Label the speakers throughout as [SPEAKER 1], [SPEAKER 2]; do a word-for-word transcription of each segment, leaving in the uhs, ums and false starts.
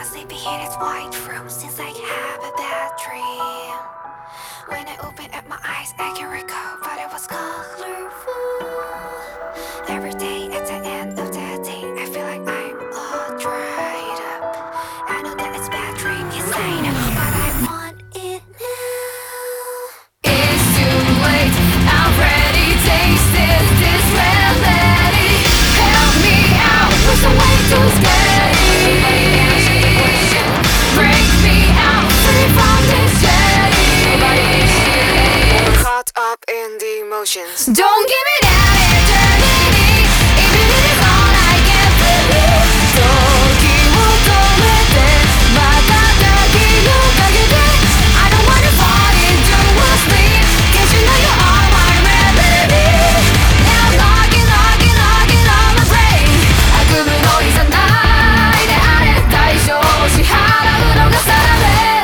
[SPEAKER 1] a sleepy in its white room. Seems like have a bad dream. When I open up my eyes, I can recall, but it was colorful. Every day at the end of the day, I feel like I'm all dried up. I know that it's bad dream, yes I know, but I want it now.
[SPEAKER 2] It's too late, I've already tasted this remedy. Help me out, what's the way to escape? Break me out, free from this chain.
[SPEAKER 3] Caught up in the emotions.
[SPEAKER 2] Don't give me that eternity, even if it's all I can believe. 時を止めて瞬きの陰で I don't wanna fall into a sleep, 'cause you know you are my remedy. Now knocking, knocking, knocking on my brain. 悪夢のいざないであれ、代償を支払うのが定め。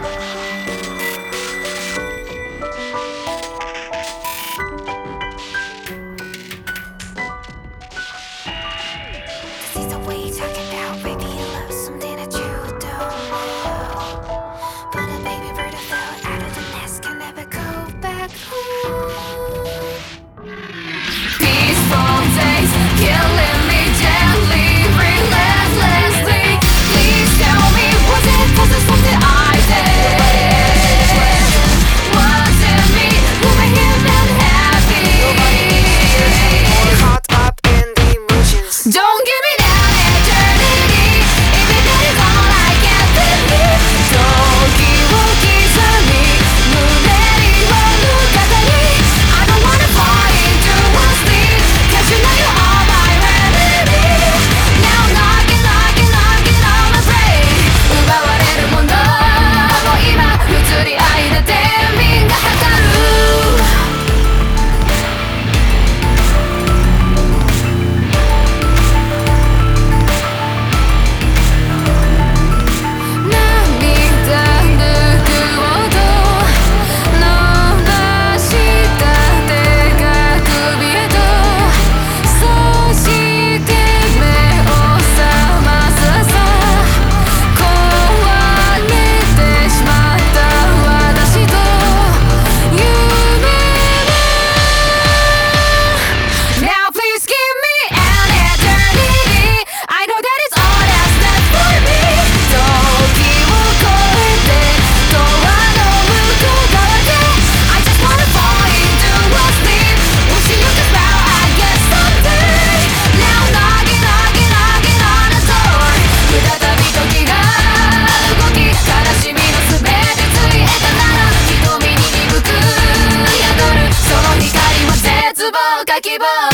[SPEAKER 1] This is the way you're talking about, baby, you love something that you don't know. But a baby bird that fell out of the nest can never go back home.
[SPEAKER 2] Peaceful days, killing me gently, relentlessly. Please tell me, was it cause of something I did? Was it me who made him unhappy?
[SPEAKER 3] Caught up in the emotions.
[SPEAKER 2] Don't give me that eternity, even if it's all I can believe. 時を刻み、胸には抜かずに I don't wanna fall into a sleep, 'cause you know you are my remedy. Now knocking, knocking, knocking on my brain. 奪われるものも今移り合いで天秤が測る。涙ぬくほど伸ばした手が首へと、そして目を覚ます朝、壊れてしまった私と夢は Now please give me an eternity, I know that it's all that's left for me. 時を超えてドアの向こう側で I just wanna fall into a sleep, wishing you could smile again someday. Now knocking, knocking, knocking on the door. 再び時が動き、悲しみのすべてついえたなら、瞳に鈍く宿るその光は絶望か希望。